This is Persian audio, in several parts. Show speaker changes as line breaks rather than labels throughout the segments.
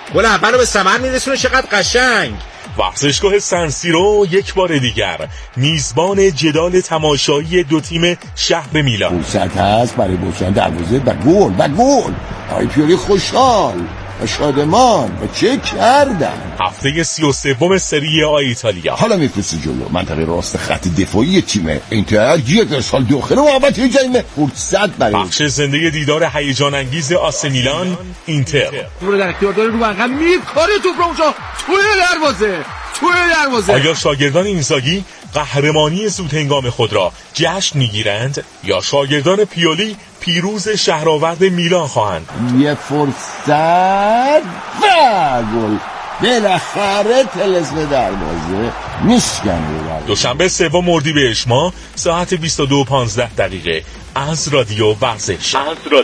گل اولو به ثمر میرسونه. چقدر قشنگ.
ورزشگاه سنسیرو یک بار دیگر میزبان جدال تماشایی دو تیم شهر میلان.
فرصت هست برای بوشن دروازه و گل. آقای پیولی خوشحال و شادمان و چه کردن.
هفته 33 سری آ ایتالیا
حالا میفرسته جلو منطقه راست خط دفاعی تیم اینتر. یک ارسال داخل محوطه جریمه. فرصت برای
بخش زنده دیدار هیجان انگیز آس میلان اینتر.
رو در اختیار داره، رو انقل میکاره توپ رو اونجا توی دروازه.
آیا شاگردان اینزاگی قهرمانی زودهنگام خود را جشن میگیرند یا شاگردان پیولی پیروز شهرآورد میلان خواهند؟
یه فرصت و گل. بالاخره طلسم دروازه میشکنه.
دوشنبه 3 اردیبهشت ماه ساعت 22:15 از رادیو ورزش.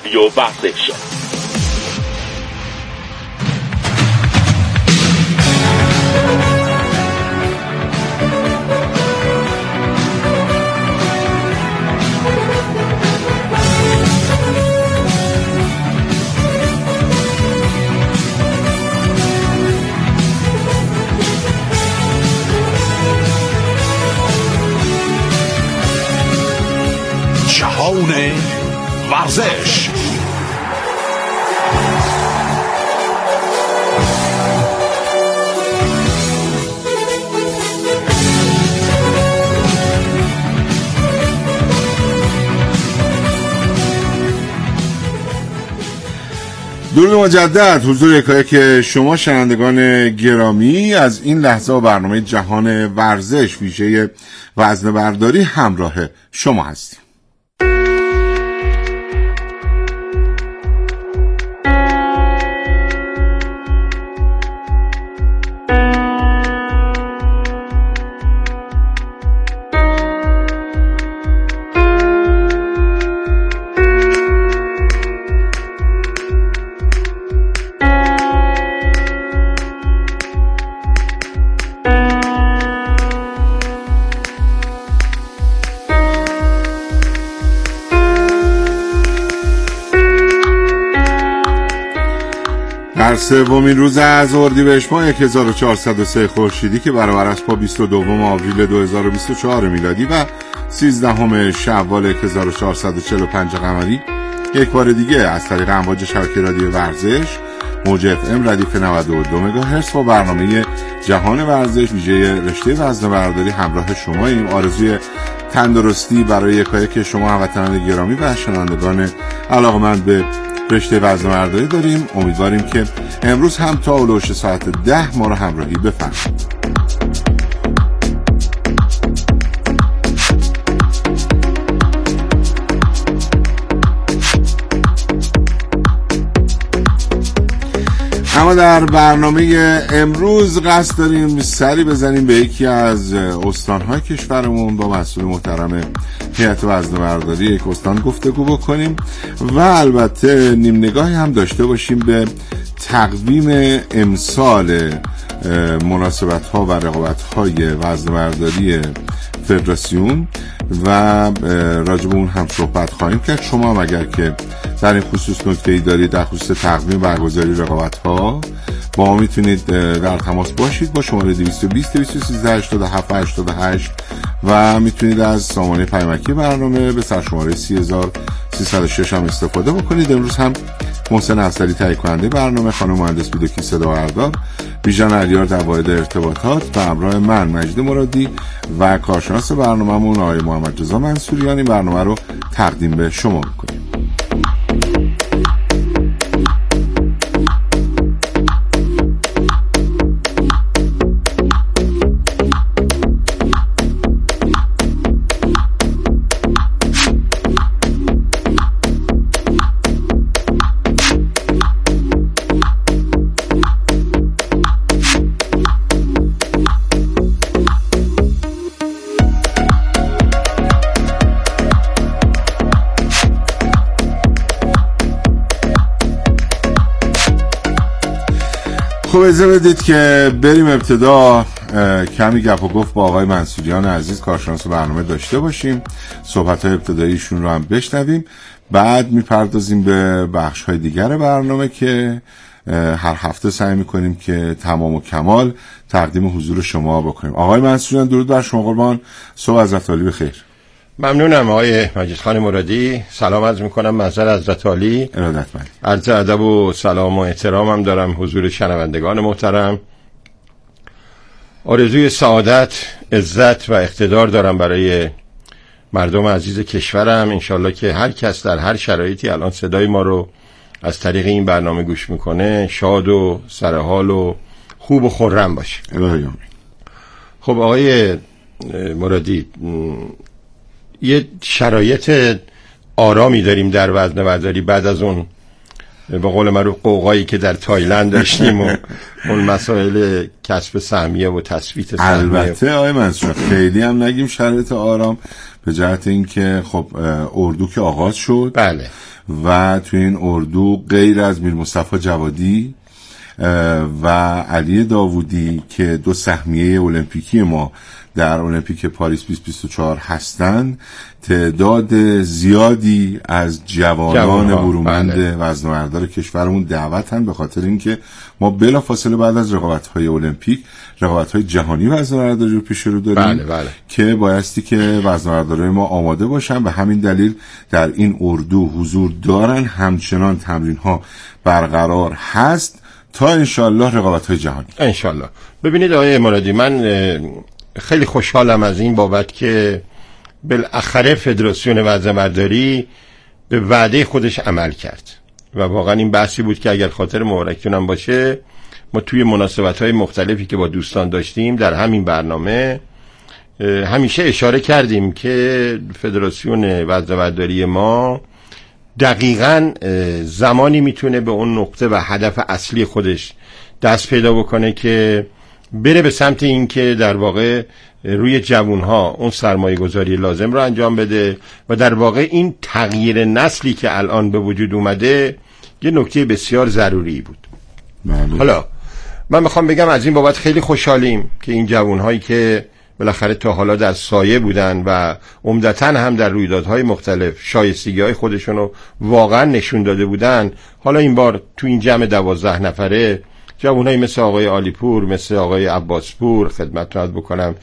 جهان ورزش.
درود مجدد حضور یکایک شما شنوندگان گرامی. از این لحظه برنامه جهان ورزش ویژه وزنه برداری همراه شما هستیم. در سومین روز از اردیبهشت ماه 1403 خورشیدی که برابر است با 22 آوریل 2024 میلادی و 13 شوال 1445 قمری، یک بار دیگه از طریق امواج شبکه رادیو ورزش موج اف ام ردیف 92 مگاهرتز با برنامه جهان ورزش ویژه رشته وزنه برداری همراه شما. این آرزوی تندرستی برای یکایک شما هموطنان گرامی و شنوندگان علاقه‌مند به رشته وزنه برداری داریم. امیدواریم که امروز هم تا اولوش ساعت 10 ما رو همراهی بفرمایید. اما در برنامه امروز قصد داریم سری بزنیم به یکی از استان‌های کشورمون، با مسئول محترم هیئت وزنه برداری یک استان گفتگو بکنیم و البته نیم نگاهی هم داشته باشیم به تقویم امسال مناسبت‌ها و رقابت‌های وزنه برداری فدراسیون و راجع به اون هم صحبت خواهیم کرد. شما هم اگر که در این خصوص نکته‌ای دارید در خصوص تقویم برگزاری رقابت‌ها با ما میتونید در تماس باشید با شماره 220 213 87 88 و میتونید از سامانه پیامکی برنامه به سرشماره 30306 هم استفاده بکنید. امروز هم محسن افضلی تهیه کننده برنامه، خانم مهندس بیدوکی صدا و بردار، بیژن علیار در واحد ارتباطات و همراه من مجید مرادی و کارشناس برنامه‌مون آقای محمد رضا منصوریان این برنامه رو تقدیم به شما می‌کنیم. خب اجازه بدید که بریم ابتدا کمی گپ و گفت با آقای منصوریان عزیز کارشناس برنامه داشته باشیم، صحبت‌های ابتداییشون رو هم بشنویم، بعد میپردازیم به بخش‌های دیگر برنامه که هر هفته سعی میکنیم که تمام و کمال تقدیم حضور شما بکنیم. آقای منصوریان درود بر شما قربان، صبح حضرت عالی بخیر.
ممنونم آقای مجید خان مرادی، سلام عرض میکنم محضر حضرت عالی.
ارادتمند.
عرض ادب و سلام و احترامم دارم حضور شنوندگان محترم. آرزوی سعادت، عزت و اقتدار دارم برای مردم عزیز کشورم. انشالله که هر کس در هر شرایطی الان صدای ما رو از طریق این برنامه گوش میکنه شاد و سرحال و خوب و خرم باشه. خب آقای مرادی، یه شرایط آرامی داریم در وزنه‌برداری بعد از اون به قول معروف قوقایی که در تایلند داشتیم و اون مسائل کسب سهمیه و تثبیت سهمیه.
البته آقای منصور خیلی هم نگیم شرایط آرام، به جهت اینکه خب اردو که آغاز شد.
بله.
و تو این اردو غیر از میر مصطفی جوادی و علی داوودی که 2 سهمیه المپیکی ما در المپیک پاریس 2024 هستند، تعداد زیادی از جوانان برومند وزنه‌بردار کشورمون دعوتن، به خاطر اینکه ما بلافاصله بعد از رقابت‌های المپیک رقابت‌های جهانی وزنه‌برداری رو پیش رو داریم.
بله.
که بایستی که وزنه‌بردارای ما آماده باشن. به همین دلیل در این اردو حضور دارن، همچنان تمرین‌ها برقرار هست تا انشالله رقابت‌های جهانی.
انشالله. ببینید آقای مرادی، من خیلی خوشحالم از این بابت که بالاخره فدراسیون وزنه‌برداری به وعده خودش عمل کرد و واقعا این بحثی بود که اگر خاطر مبارکتونم باشه ما توی مناسبت‌های مختلفی که با دوستان داشتیم در همین برنامه همیشه اشاره کردیم که فدراسیون وزنه‌برداری ما دقیقاً زمانی میتونه به اون نقطه و هدف اصلی خودش دست پیدا بکنه که بره به سمت این که در واقع روی جوانها اون سرمایه گذاری لازم رو انجام بده و در واقع این تغییر نسلی که الان به وجود اومده یه نکته بسیار ضروری بود. حالا من میخوام بگم از این بابت خیلی خوشحالیم که این جوانهایی که بالاخره تا حالا در سایه بودن و عمدتاً هم در رویدادهای مختلف شایستگی‌های خودشون رو واقعا نشون داده بودن، حالا این بار تو این جمع 12 نفره جوانایی مثل آقای عالیپور، مثل آقای عباسپور، خدمتتون عرض بکنم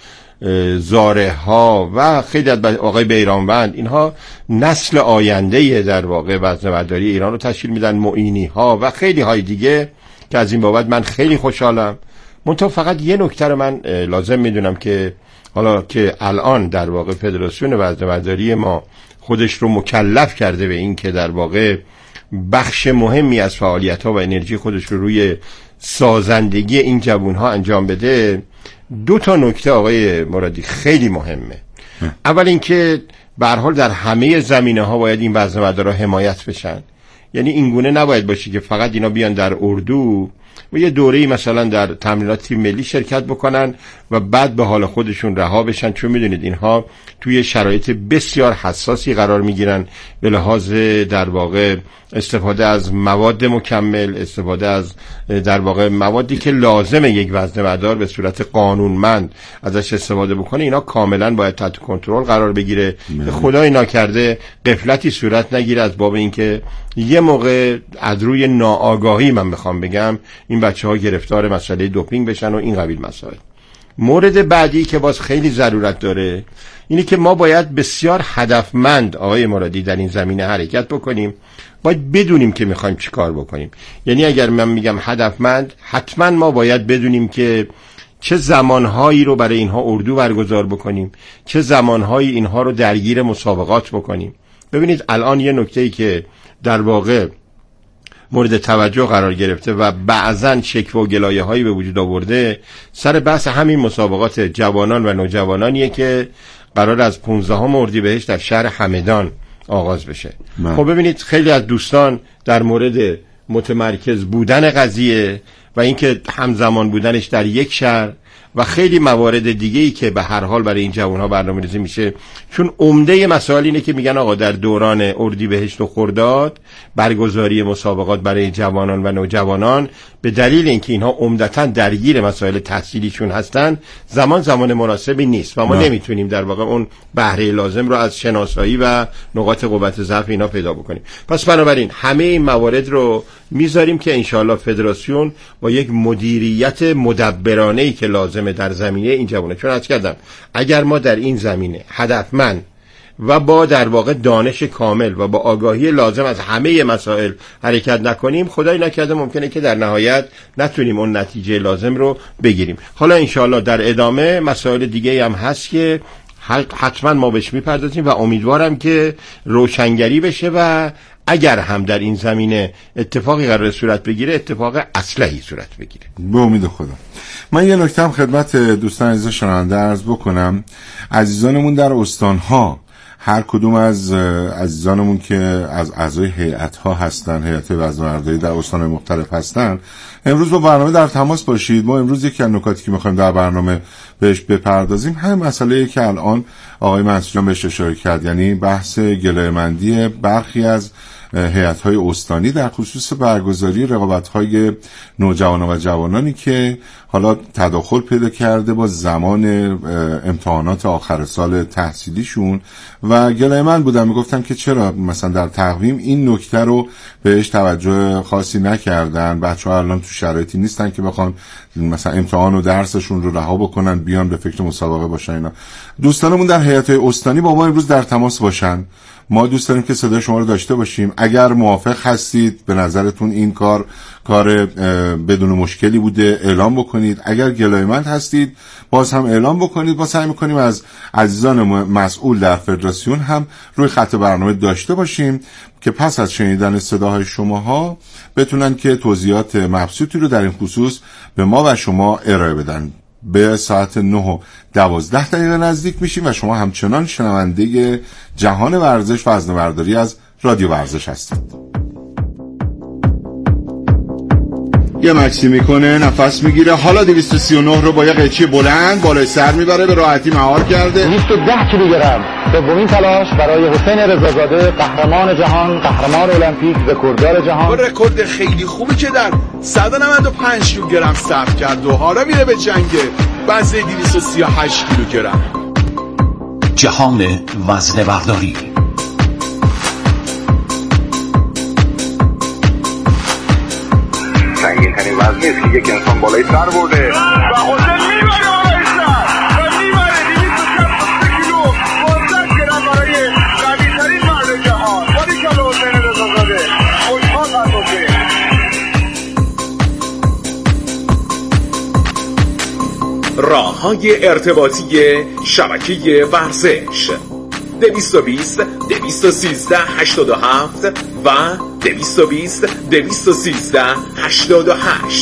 زاره ها و خیلی از آقای بیرانوند، اینها نسل آینده در واقع وزنه‌برداری ایران رو تشکیل میدن، معینی ها و خیلی های دیگه که از این بابت من خیلی خوشحالم. منتها فقط یه نکته رو من لازم میدونم که حالا که الان در واقع فدراسیون وزنه‌برداری ما خودش رو مکلف کرده به این که در واقع بخش مهمی از فعالیت‌ها و انرژی خودش رو روی سازندگی این جوان‌ها انجام بده، 2 نکته آقای مرادی خیلی مهمه. اول اینکه به هر حال در همه زمینه‌ها باید این وزنه‌بردارا حمایت بشن. یعنی این گونه نباید باشه که فقط اینا بیان در اردو و یه دوره‌ای مثلا در تمرینات تیم ملی شرکت بکنن و بعد به حال خودشون رها بشن، چون میدونید اینها توی شرایط بسیار حساسی قرار میگیرن به لحاظ در واقع استفاده از مواد مکمل، استفاده از در واقع موادی که لازمه یک وزنه‌بردار به صورت قانونمند ازش استفاده بکنه. اینا کاملا باید تحت کنترل قرار بگیره. خدای ناکرده غفلتی صورت نگیره از باب اینکه یه موقع از روی ناآگاهی من میخوام بگم این بچه‌ها گرفتار مسئله دوپینگ بشن و این قبیل مسائل. مورد بعدی که باز خیلی ضرورت داره اینه که ما باید بسیار هدفمند آقای مرادی در این زمینه حرکت بکنیم. باید بدونیم که میخوایم چی کار بکنیم. یعنی اگر من میگم هدفمند، حتما ما باید بدونیم که چه زمانهایی رو برای اینها اردو برگزار بکنیم، چه زمانهایی اینها رو درگیر مسابقات بکنیم. ببینید الان یه نکته‌ای که در واقع مورد توجه قرار گرفته و بعضن شکوه و گلایه هایی به وجود آورده سر بحث همین مسابقات جوانان و نوجوانانیه که قرار از 15 اردیبهشت در شهر همدان آغاز بشه. خب ببینید خیلی از دوستان در مورد متمرکز بودن قضیه و اینکه همزمان بودنش در یک شهر و خیلی موارد دیگه‌ای که به هر حال برای این جوان‌ها برنامه‌ریزی میشه، چون عمده مسائل اینه که میگن آقا در دوران اردیبهشت و خرداد برگزاری مسابقات برای جوانان و نوجوانان به دلیل اینکه اینها عمدتاً درگیر مسائل تحصیلیشون هستن زمان مناسبی نیست و ما نمیتونیم در واقع اون بهره لازم رو از شناسایی و نقاط قوت ضعف اینا پیدا بکنیم. پس بنابراین همه این موارد رو میذاریم که انشاءالله فدراسیون با یک مدیریت مدبرانه‌ای که لازمه در زمینه این جوانه، چون عرض کردم اگر ما در این زمینه هدفمند و با در واقع دانش کامل و با آگاهی لازم از همه مسائل حرکت نکنیم، خدای نکرده ممکنه که در نهایت نتونیم اون نتیجه لازم رو بگیریم. حالا انشاءالله در ادامه مسائل دیگه هم هست که حتما ما بهش میپردازیم و امیدوارم که روشنگری بشه و اگر هم در این زمینه اتفاقی قرار صورت بگیره اتفاق اصلحی صورت بگیره
به امید خدا. من یه نکته هم خدمت دوستان عزیز شنونده عرض بکنم. عزیزانمون در استانها، هر کدوم از عزیزانمون که از اعضای هیئت‌ها هستن، هیئت وزنه‌برداری در استان‌های مختلف هستن، امروز با برنامه در تماس باشید. ما امروز یکی از نکاتی که می‌خوایم در برنامه بهش بپردازیم همین مسئله‌ای که الان آقای منصور بهش اشاره کرد، یعنی بحث گلایه‌مندی برخی از هیئت‌های استانی در خصوص برگزاری رقابت‌های نوجوانان و جوانانی که حالا تداخل پیدا کرده با زمان امتحانات آخر سال تحصیلیشون و گلایه‌مند بودن، میگفتن که چرا مثلا در تقویم این نکته رو بهش توجه خاصی نکردن، بچه‌ها الان تو شرایطی نیستن که بخوان مثلا امتحان و درسشون رو رها بکنن بیان به فکر مسابقه باشن. اینا دوستانمون در هیئت‌های استانی با ما امروز در تماس باشن. ما دوست داریم که صدای شما رو داشته باشیم. اگر موافق هستید، به نظرتون این کار بدون مشکلی بوده، اعلام بکنید. اگر گلایه‌مند هستید باز هم اعلام بکنید. با سعی می‌کنیم از عزیزان مسئول در فدراسیون هم روی خط برنامه داشته باشیم که پس از شنیدن صداهای شماها بتونن که توضیحات مبسوطی رو در این خصوص به ما و شما ارائه بدن. به ساعت 9:12 نزدیک میشیم و شما همچنان شنونده جهان ورزش و وزنه‌برداری از رادیو ورزش هستید. یه مکسی میکنه، نفس میگیره، حالا 239 رو با یه قیچی بلند بالای سر میبره، به راحتی مهار کرده.
210 کیلوگرم دومین تلاش برای حسین رضازاده، قهرمان جهان، قهرمان المپیک، رکورددار جهان.
با رکورد خیلی خوبی که در 195 کیلوگرم ثبت کرد و حالا میره به جنگ وزن 238 کیلوگرم.
جهان وزنه‌برداری.
سنگین ترین وزنی است که یک انسان بالای سر برده و حسین میبره بالای سر و میبره 263 کیلو 15 گرم برای قوی ترین مرد جهان. باریکلا حسین رضازاده، خوشحال از حسین.
راه‌های ارتباطی شبکه ورزش 220 213 87 و 220 213 88.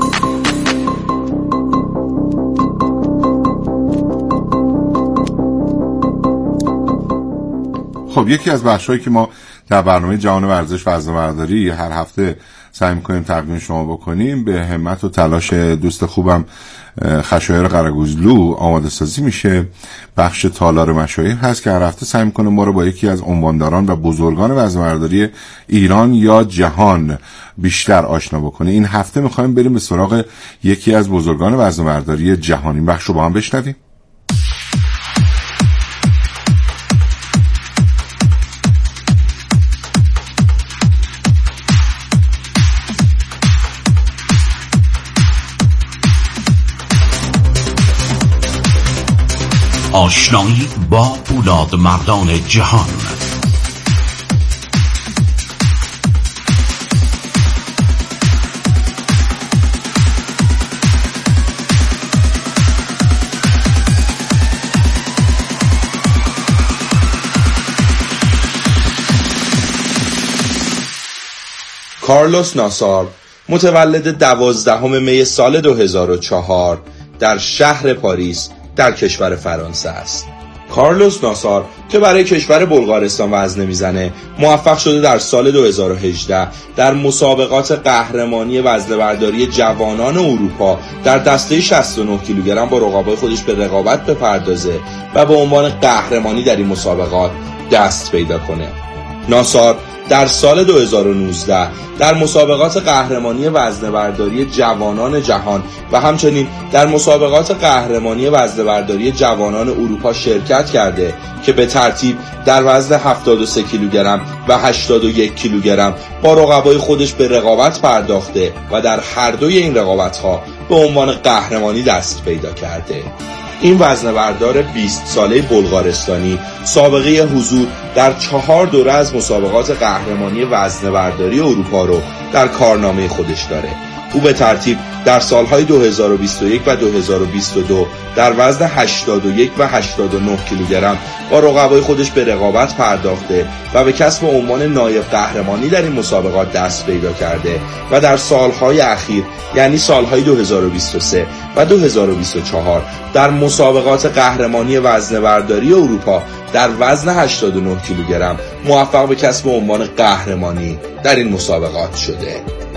خب یکی از بخشایی که ما در برنامه جهان ورزش و وزنه‌برداری هر هفته سعی می‌کنیم تقدیم شما بکنیم، به همت و تلاش دوست خوبم خشایار قره‌گوزلو آماده سازی میشه. بخش تالار مشاهیر هست که هر هفته سعی می‌کنه ما رو با یکی از عنوانداران و بزرگان وزنه‌برداری ایران یا جهان بیشتر آشنا بکنه. این هفته می‌خوایم بریم به سراغ یکی از بزرگان وزنه‌برداری جهان. این بخش رو با هم بشنویم.
آشنایی با فولاد مردان جهان.
کارلوس ناسار متولد 12 می سال 2004 در شهر پاریس در کشور فرانسه است. کارلوس ناسار که برای کشور بلغارستان وزنه میزنه موفق شده در سال 2018 در مسابقات قهرمانی وزنه‌برداری جوانان اروپا در دسته 69 کیلوگرم با رقبای خودش به رقابت بپردازه و به عنوان قهرمانی در این مسابقات دست پیدا کنه. ناسار در سال 2019 در مسابقات قهرمانی وزنه‌برداری جوانان جهان و همچنین در مسابقات قهرمانی وزنه‌برداری جوانان اروپا شرکت کرده که به ترتیب در وزن 73 کیلوگرم و 81 کیلوگرم با رقبای خودش به رقابت پرداخته و در هر دوی این رقابت‌ها به عنوان قهرمانی دست پیدا کرده. این وزنه‌بردار 20 ساله بلغارستانی سابقه حضور در 4 دوره از مسابقات قهرمانی وزنه‌برداری اروپا رو در کارنامه خودش داره. او به ترتیب در سالهای 2021 و 2022 در وزن 81 و 89 کیلوگرم با رقبای خودش به رقابت پرداخته و به کسب عنوان نایب قهرمانی در این مسابقات دست پیدا کرده و در سالهای اخیر یعنی سالهای 2023 و 2024 در مسابقات قهرمانی وزنه‌برداری اروپا در وزن 89 کیلوگرم موفق به کسب عنوان قهرمانی در این مسابقات شده.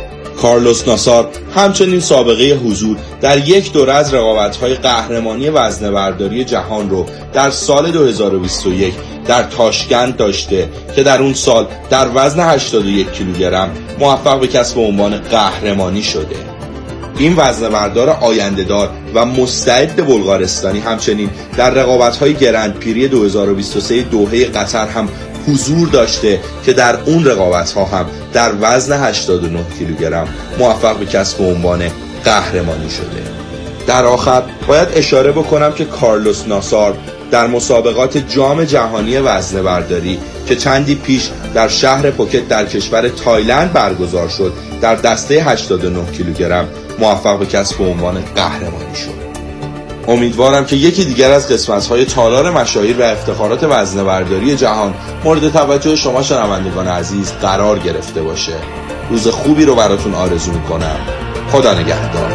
کارلوس ناسار همچنین سابقه حضور در یک دوره از رقابت‌های قهرمانی وزنه‌برداری جهان رو در سال 2021 در تاشکند داشته که در اون سال در وزن 81 کیلوگرم موفق به کسب عنوان قهرمانی شده. این وزنه‌بردار آینده‌دار و مستعد بلغارستانی همچنین در رقابت‌های گرند پری 2023 دوحه قطر هم حضور داشته که در اون رقابت‌ها هم در وزن 89 کیلوگرم موفق به کسب عنوان قهرمانی شده. در آخر باید اشاره بکنم که کارلوس ناسار در مسابقات جام جهانی وزنه‌برداری که چندی پیش در شهر پوکت در کشور تایلند برگزار شد در دسته 89 کیلوگرم موفق به کسب عنوان قهرمانی شد. امیدوارم که یکی دیگر از قسمت‌های تالار مشاهیر و افتخارات وزنه‌برداری جهان مورد توجه شما شنوندگان عزیز قرار گرفته باشه. روز خوبی رو براتون آرزو می‌کنم. خدا نگهدار.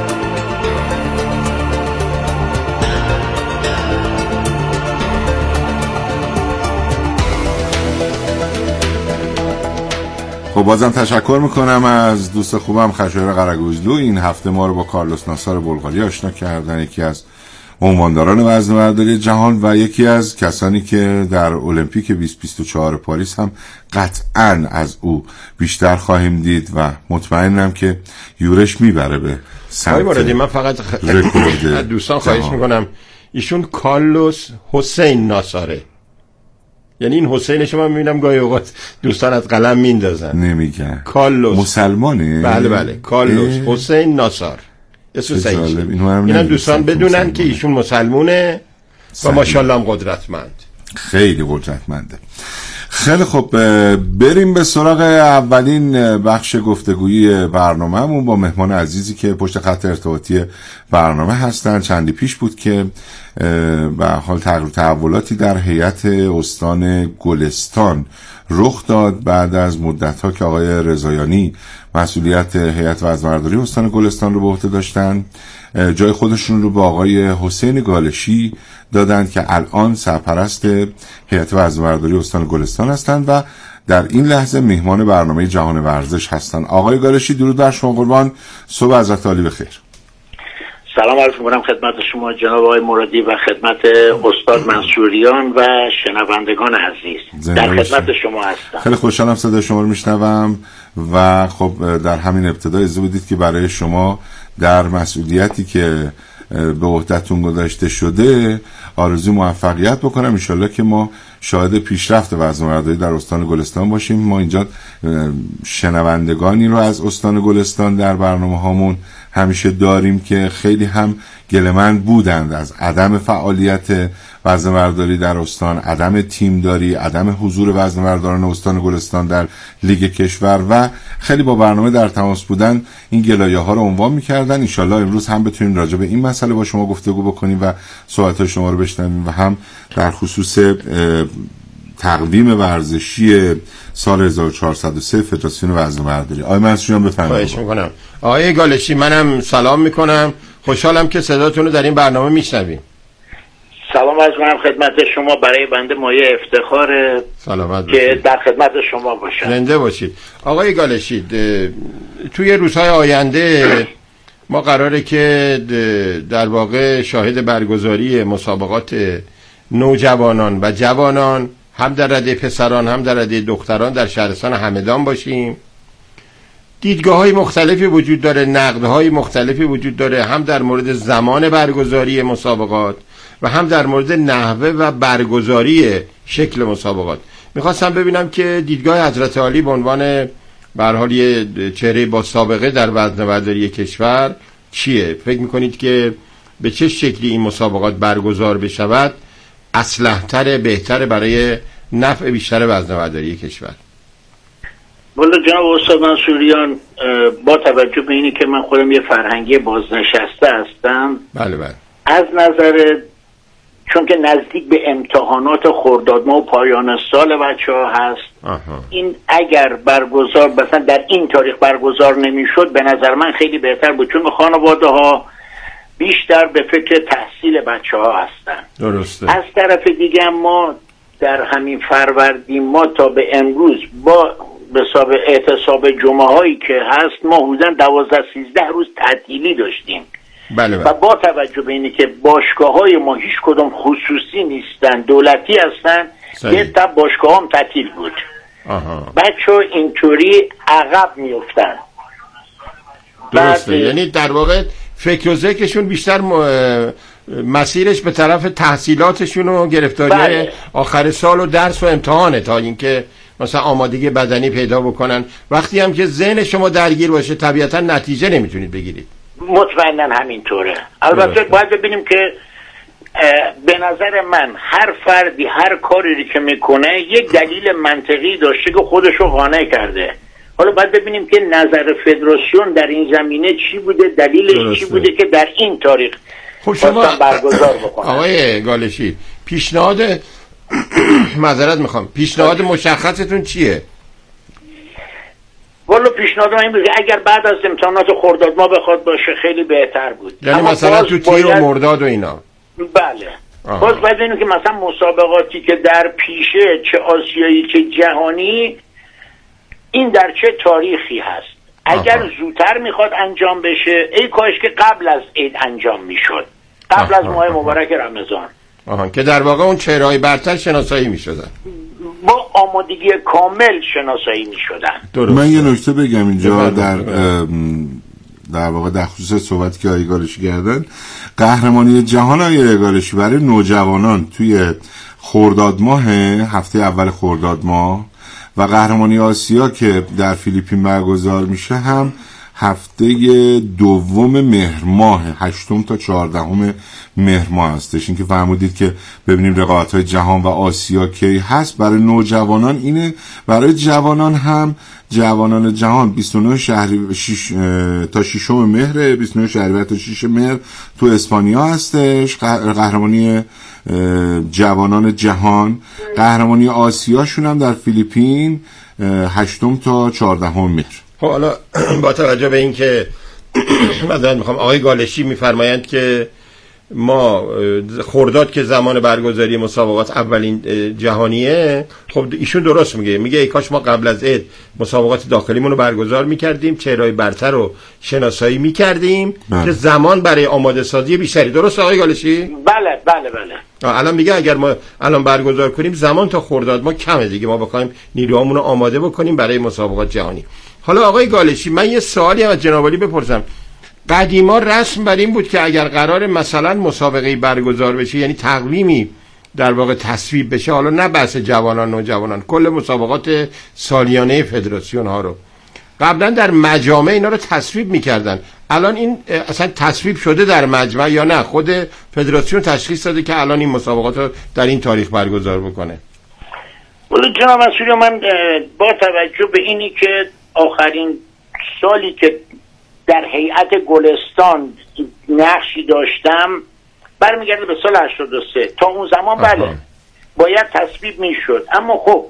خب بازم تشکر میکنم از دوست خوبم خشایار قرگوزلو. این هفته ما رو با کارلوس ناسار بلغاری آشنا کردن، یکی از عنوانداران وزنه‌برداری جهان و یکی از کسانی که در المپیک 2024 پاریس هم قطعاً از او بیشتر خواهیم دید و مطمئنم که یورش میبره به سمت
رکورد. من فقط دوستان خواهش میکنم، ایشون کارلوس حسین ناساره، یعنی این حسینش من میبینم گاهی اوقات دوستان از قلم میندازن نمیگن. کارلوس مسلمانه؟ بله کارلوس حسین ناسار اسم صحیحه. اینم دوستان بدونن که ایشون مسلمونه و ماشاءالله هم قدرتمند،
خیلی قدرتمنده. خیلی خب بریم به سراغ اولین بخش گفتگویی برنامه‌مون با مهمان عزیزی که پشت خط ارتباطی برنامه هستن. چندی پیش بود که به حال تحولاتی در هیئت استان گلستان رخ داد بعد از مدت‌ها که آقای رضایانی مسئولیت هیئت وزنه‌برداری استان گلستان رو به عهده داشتن، جای خودشون رو با آقای حسین گالشی دادند که الان سرپرست هیئت وزنه‌برداری استان گلستان هستند و در این لحظه میهمان برنامه جهان ورزش هستند. آقای گالشی درود بر شما قربان، صبح حضرت عالی بخیر.
سلام عرض می‌کنم خدمت شما جناب آقای مرادی و خدمت استاد منصوریان و شنوندگان عزیز. در خدمت شما هستم.
خیلی خوشحالم صدای شما رو میشنوم و خب در همین ابتدا اجازه بدید که برای شما در مسئولیتی که به عهده‌تون گذاشته شده آرزوی موفقیت بکنم. انشالله که ما شاهد پیشرفت وزنه‌برداری در استان گلستان باشیم. ما اینجا شنوندگانی رو از استان گلستان در برنامه هامون همیشه داریم که خیلی هم گله‌مند بودند از عدم فعالیت وزنه‌برداری در استان، عدم تیمداری، عدم حضور وزنه‌برداران استان گلستان در لیگ کشور و خیلی با برنامه در تماس بودن این گلایه‌ها رو عنوان می‌کردن. ان شاءالله امروز هم بتونیم راجع به این مسئله با شما گفتگو بکنیم و صحبت‌های شما رو بشنویم و هم در خصوص تقویم ورزشی سال 1403 فدراسیون وزنه‌برداری. آقای منصوریان بفرمایید.
خواهش می‌کنم. آقای گالشی منم سلام می‌کنم. خوشحالم که صداتون رو در این برنامه میشنویم.
سلام عرض می‌کنم خدمت شما. برای بنده مایه افتخاره
سلامت
که
باشید.
در خدمت شما باشم.
زنده باشید. آقای گالشید، توی روزهای آینده ما قراره که در واقع شاهد برگزاری مسابقات نوجوانان و جوانان هم در رده پسران هم در رده دختران در شهرستان همدان باشیم. دیدگاه‌های مختلفی وجود داره، نقدهای مختلفی وجود داره، هم در مورد زمان برگزاری مسابقات و هم در مورد نحوه و برگزاری شکل مسابقات. میخواستم ببینم که دیدگاه حضرت عالی به عنوان به هر حال یه چهره با سابقه در وزنه‌برداری کشور چیه؟ فکر میکنید که به چه شکلی این مسابقات برگزار بشود اصلح‌تر، بهتر برای نفع بیشتر وزنه‌برداری کشور؟
والا جناب استاد منصوریان، با توجه به اینی که من خودم یه فرهنگی بازنشسته هستم،
بله بله،
از نظر چون که نزدیک به امتحانات خردادماه و پایان سال بچه‌ها هست، این اگر برگزار مثلا در این تاریخ برگزار نمیشد به نظر من خیلی بهتر بود، چون خانواده ها بیشتر به فکر تحصیل بچه‌ها هستن.
درسته.
از طرف دیگه ما در همین فروردین ما تا به امروز با به حساب اعتصاب جمعه هایی که هست ما حدوداً 12-13 روز تعطیلی داشتیم.
بله بله.
و با توجه به اینی که باشگاه های ما هیچ کدوم خصوصی نیستن، دولتی هستن، یه تب باشگاه هم تعطیل بود. بچه ها اینطوری عقب میفتن.
درسته. یعنی در واقع فکر و ذکرشون بیشتر مسیرش به طرف تحصیلاتشون و گرفتاری آخر سال و درس و امتحانه، تا اینکه مثلا آمادگی بدنی پیدا بکنن. وقتی هم که ذهن شما درگیر باشه طبیعتا نتیجه نمیتونید بگیرید.
مطمئنا همینطوره. البته باید ببینیم که به نظر من هر فردی هر کاری که میکنه یک دلیل منطقی داشته که خودشو قانع کرده. حالا باید ببینیم که نظر فدراسیون در این زمینه چی بوده، دلیلش چی بوده که در این تاریخ
شما
برگزار بکنن.
آقای گالشی، پیشنهاد معذرت میخوام، پیشنهاد مشخصتون چیه؟
والا پیشنهاد من این بود اگر بعد از امتحانات خرداد ما بخواد باشه خیلی بهتر بود.
یعنی مثلا تو تیر و مرداد و اینا.
بله. باز باید ببینیم که مثلا مسابقاتی که در پیشه، چه آسیایی چه جهانی، این در چه تاریخی هست. اگر زودتر میخواد انجام بشه ای کاش که قبل از عید انجام میشد، قبل از ماه مبارک رمضان،
که در واقع اون چهره‌های برتر شناسایی میشدن،
با آمادگی کامل شناسایی میشدن.
من یه نکته بگم اینجا در واقع در خصوص صحبتی که آقای گالشی کردن، قهرمانی جهان آقای گالشی برای نوجوانان توی خرداد ماه، هفته اول خرداد ماه، و قهرمانی آسیا که در فیلیپین برگزار میشه هم هفته دوم مهر ماه، 8 تا 14 مهر ماه هستش. این که فرمودید که ببینیم رقابت‌های جهان و آسیا کی هست، برای نوجوانان اینه، برای جوانان هم جوانان جهان 29 تا 6 مهر، 29 شهریور تا 6 مهر تو اسپانیا هستش قهرمانی جوانان جهان. قهرمانی آسیاشون هم در فیلیپین 8 تا 14 مهر.
حالا با توجه به این که مثلا میخوام آقای گالشی میفرمایند که ما خرداد که زمان برگزاری مسابقات اولین جهانیه، خب ایشون درست میگه ای کاش ما قبل از عید مسابقات داخلیمون رو برگزار میکردیم، چهره‌های برتر رو شناسایی میکردیم که زمان برای آماده سازی بیشتری. درست آقای گالشی؟
بله بله بله.
الان میگه اگر ما الان برگزار کنیم زمان تا خرداد ما کمه دیگه، ما بخوایم نیروهامون رو آماده بکنیم برای مسابقات جهانی. حالا آقای گالشی، من یه سوالی از جناب عالی بپرسم. قدیما رسم بر این بود که اگر قرار مثلا مسابقه برگزار بشه، یعنی تقویمی در واقع تصویب بشه، حالا نه بحث جوانان نوجوانان، کل مسابقات سالیانه فدراسیون ها رو قبلا در مجامع اینا رو تصویب میکردن. الان این اصلا تصویب شده در مجمع یا نه خود فدراسیون تشخیص داده که الان این مسابقات رو در این تاریخ برگزار بکنه؟
ولی جناب مسئول، من با توجه به اینی که آخرین سالی که در هیئت گلستان نقشی داشتم برمیگرده به سال 83. تا اون زمان بله باید تصویب میشد، اما خب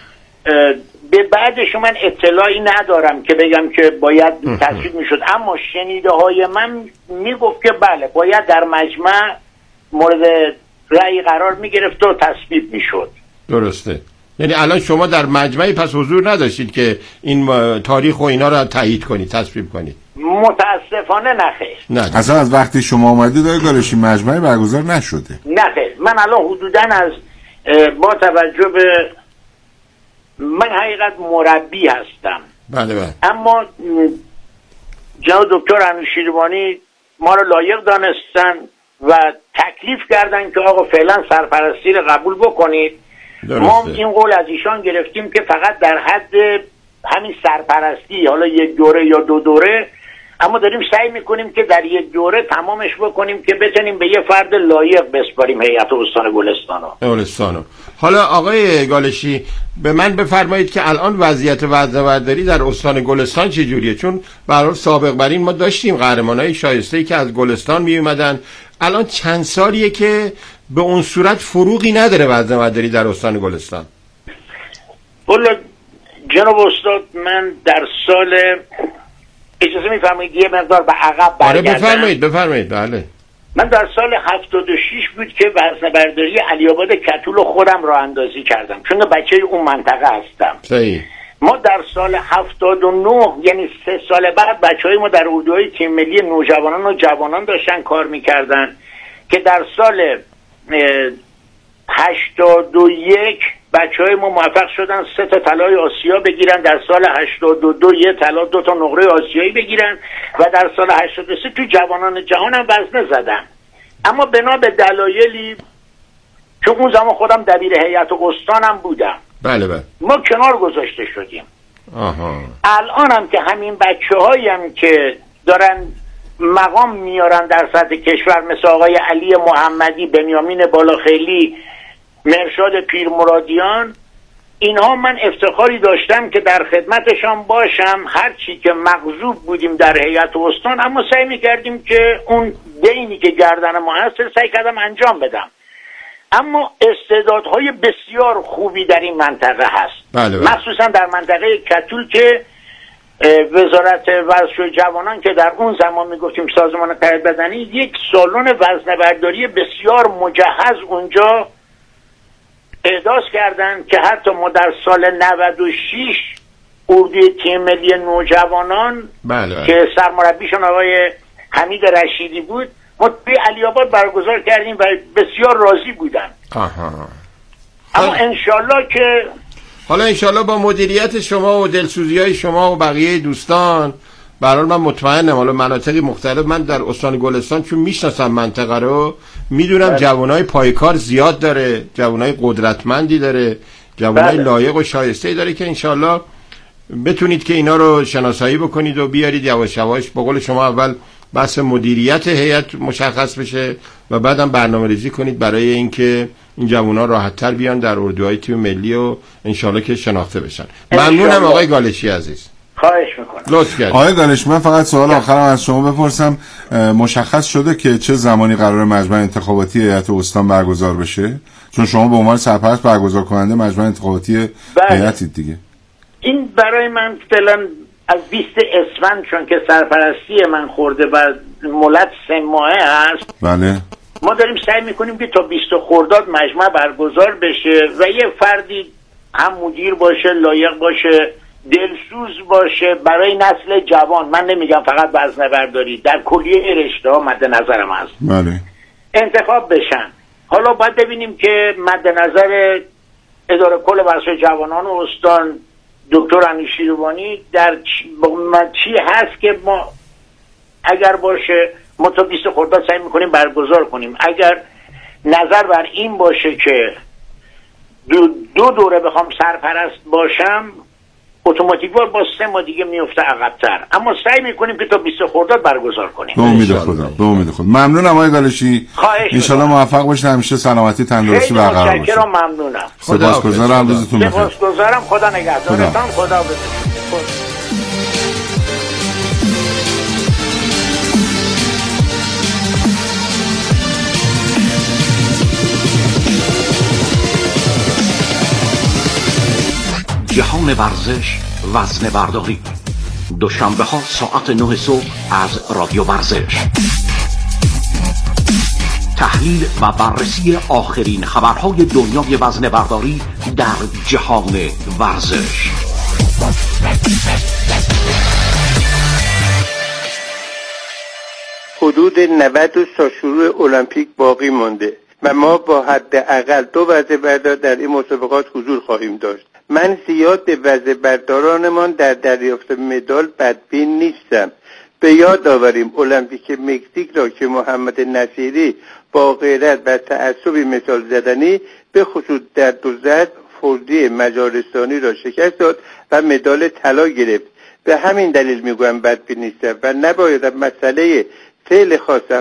به بعدش من اطلاعی ندارم که بگم که باید تصویب میشد، اما شنیده های من میگفت که بله باید در مجمع مورد رأی قرار میگرفت و تصویب میشد.
درسته. یعنی الان شما در مجمعی پس حضور نداشتید که این تاریخ و اینا رو تایید کنید، تصویب کنید؟
متاسفانه نخیر.
نه.
اصلا از وقتی شما اومدید آقای گالشی مجمعی برگزار نشده؟
نخیر. من الان حدوداً از با توجه به من حقیقت مربی هستم.
بله بله.
اما جناب دکتر انوشیروانی ما رو لایق دانستن و تکلیف کردن که آقا فعلا سرپرستی رو قبول بکنید.
درسته.
ما این قول از ایشان گرفتیم که فقط در حد همین سرپرستی، حالا یک دوره یا 2 دوره، اما داریم سعی میکنیم که در یک دوره تمامش بکنیم که بتونیم به یه فرد لایق بسپاریم هیئت استان گلستانو.
حالا آقای گالشی به من بفرمایید که الان وضعیت وزنه‌برداری در استان گلستان چه جوریه؟ چون به هر حال سابق بر این ما داشتیم قهرمانای شایسته‌ای که از گلستان می اومدن. الان چند سالیه که به اون صورت فروغی نداره وزنه‌برداری در استان گلستان.
والا جناب استاد، من در سال اجازه میفرمایید یه مقدار به عقب برگردم؟
آره بفرمایید. بله.
من در سال 76 بود که وزنه‌برداری علی‌آباد کتول خودم راه اندازی کردم، چون بچه اون منطقه هستم.
صحیح.
ما در سال 79 یعنی 3 سال بعد بچهای ما در اردوهای تیم ملی نوجوانان و جوانان داشتن کار میکردن که در سال 81 بچهای ما موفق شدن 3 تا طلای آسیا بگیرن، در سال 82 1 طلا 2 تا نقره آسیایی بگیرن و در سال 83 تو جوانان جهان هم وزنه زدن. اما بنا به دلایلی، چون اون زمان خودم دبیر هیئت استانم بودم،
بله
ما کنار گذاشته شدیم.
آها.
الان هم که همین بچه‌هایی هم که دارن مقام میارن در سطح کشور، مثل آقای علی محمدی، بنیامین بالاخیلی، مرشاد پیرمرادیان، اینها من افتخاری داشتم که در خدمتشان باشم. هر چی که مغضوب بودیم در هیئت استان، اما سعی میکردیم که اون دینی که گردن ما هست سعی کردم انجام بدم. اما استعدادهای بسیار خوبی در این منطقه هست.
بله.
مخصوصا در منطقه کتول که وزارت ورزش و جوانان که در اون زمان میگفتیم سازمان تربیت بدنی، یک سالن وزنه‌برداری بسیار مجهز اونجا احداث کردن که حتی ما در سال 96 اردوی تیم ملی نوجوانان
بله.
که سرمربیشون آقای حمید رشیدی بود، ما توی علی‌آباد برگزار کردیم و بسیار راضی بودن. اما انشالله که
حالا انشالله با مدیریت شما و دلسوزی‌های شما و بقیه دوستان، برحال من مطمئنم حالا مناطقی مختلف، من در استان گلستان چون میشناسم منطقه رو، میدونم جوانای پایکار زیاد داره، جوانای قدرتمندی داره، جوانای لایق و شایسته‌ای داره که انشالله بتونید که اینا رو شناسایی بکنید و بیارید یواش یواش. به قول شما اول بحث مدیریت هیئت مشخص بشه و بعدم برنامه‌ریزی کنید برای اینکه این جوونا راحت‌تر بیان در اردوهای تیم ملی و انشالله که شناخته بشن. ممنونم آقای گالشی عزیز.
خواهش میکنم.
لطف کردید.
آقای گالشی، من فقط سوال آخرم از شما بپرسم، مشخص شده که چه زمانی قرار مجمع انتخاباتی هیئت استان برگزار بشه؟ چون شما به عنوان سرپرست برگزار کننده مجمع انتخاباتی هیئتید دیگه.
این برای من فعلا از 20 اسفند، چون که سرپرستی من خورده و مولد 3 ماهه هست.
بله.
ما داریم سعی میکنیم که تا 20 خرداد مجمع برگزار بشه و یه فردی هم مدیر باشه، لایق باشه، دلسوز باشه برای نسل جوان. من نمیگم فقط وزنه‌برداری، در کلیه رشته‌ها مد نظرم هست.
بله.
انتخاب بشن. حالا باید ببینیم که مد نظر اداره کل ورزش جوانان و استان دکتر انوشیروانی در چی هست که ما اگر باشه ما تا 20 خرداد سعی میکنیم برگزار کنیم. اگر نظر بر این باشه که دو دوره بخوام سرپرست باشم، اتوماتیکوار با 3 ماه دیگه میفته عقب‌تر، اما سعی میکنیم که تا 20 خرداد برگزار کنیم.
به امید خدا. ممنونم آقای گالشی. انشالله موفق باشید، همیشه سلامتی تندرستی برقرار باشه.
متشکرم، ممنونم.
سپاسگزارم، روزتون بخیر.
سپاسگزارم، خدا نگهدارتان. خدا بدهد.
جهان ورزش، وزنه برداری، دوشنبه ها ساعت 9 صبح از رادیو ورزش. تحلیل و بررسی آخرین خبرهای دنیای وزنه‌برداری در جهان ورزش.
حدود 90 روز تا شروع المپیک باقی مانده و ما با حداقل 2 وزنه‌بردار در این مسابقات حضور خواهیم داشت. من زیاد به وزنه‌بردارانمان در دریافت مدال بدبین نیستم. به یاد آوریم المپیک مکزیک را که محمد نصیری با غیرت و تعصبی مثال زدنی به خصوص در دوزد فردی مجارستانی را شکست داد و مدال طلا گرفت. به همین دلیل میگویم بدبین نیستم و نباید مسئله فعل خاصم